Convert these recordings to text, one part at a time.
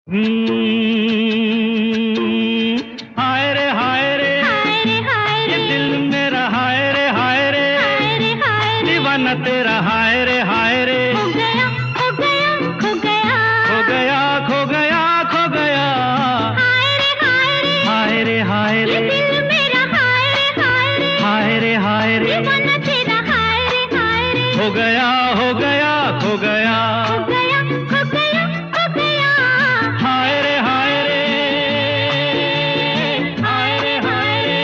हाय रे हाय रे, ये दिल मेरा हाय रे हाय रे, दीवाना तेरा हाय रे हाय रे। खो गया खो गया खो गया, खो गया खो गया खो गया, हाय रे हाय रे, ये दिल मेरा हाय रे हाय रे, हाय रे हाय रे, दीवाना तेरा हाय रे हाय रे। हो गया हो गया खो गया, खो गया खो गया खो गया, हाय रे हाय रे, हाय रे हाय रे।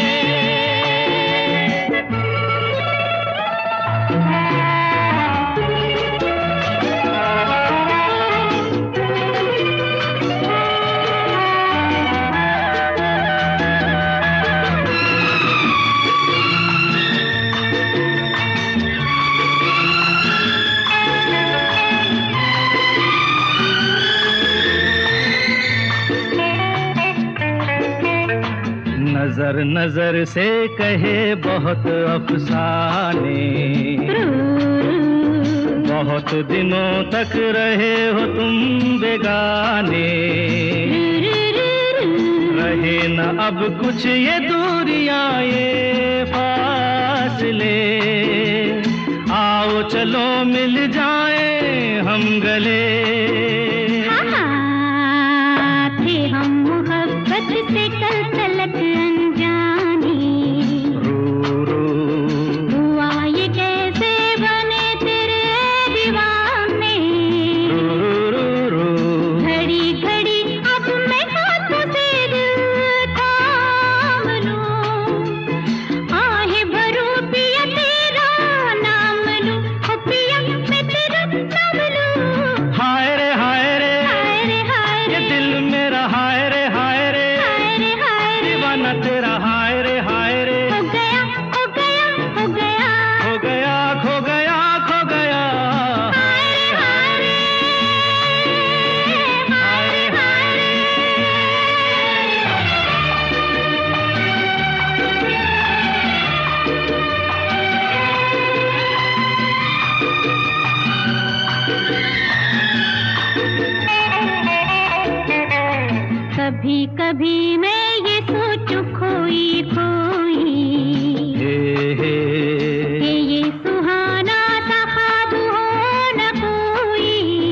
नजर नजर से कहे बहुत अफसाने, बहुत दिनों तक रहे हो तुम बेगाने, रहे न अब कुछ ये दूरियां ये फासले, आओ चलो मिल जाए हम गले। थे हम मोहब्बत से कल तलक अनजाने, हुआ ये कैसे बने तेरे दीवाने, घड़ी घड़ी अब मैं हाथों से दिल थाम लूं, आहे भरूं पिया तेरा नाम लूं, ओ पिया मैं तेरा नाम लूं। हाय रे हाय रे, हाय रे हाय ये रे, दिल मेरा हाय रे हाय रे, हाय रे हाय रे, दीवाना तेरा हाय रे हाय रे। खो गया खो गया खो गया, खो गया खो गया खो गया, हाय रे हाय रे, हाय रे हाय रे। कभी कभी मैं ये सोचूं खोई खोई, हे कि ये सुहाना सा ख्वाब हो न कोई,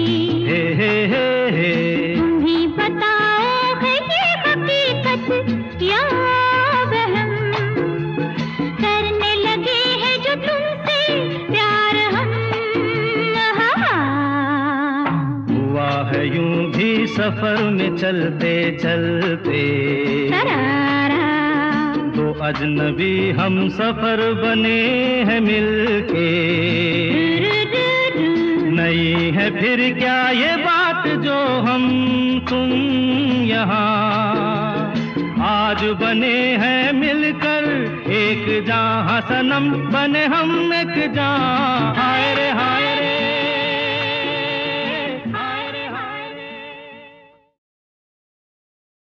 हे तुम ही बताओ है ये हकीकत या वहम, करने लगे हैं जो तुमसे प्यार हम। हुआ है यूं भी सफर में चलते चलते, सरारा, तो अजनबी हम सफर बने हैं मिलके। नहीं है फिर क्या ये बात जो हम तुम यहाँ आज बने हैं मिलकर एक जहाँ, सनम बने हम एक जहाँ।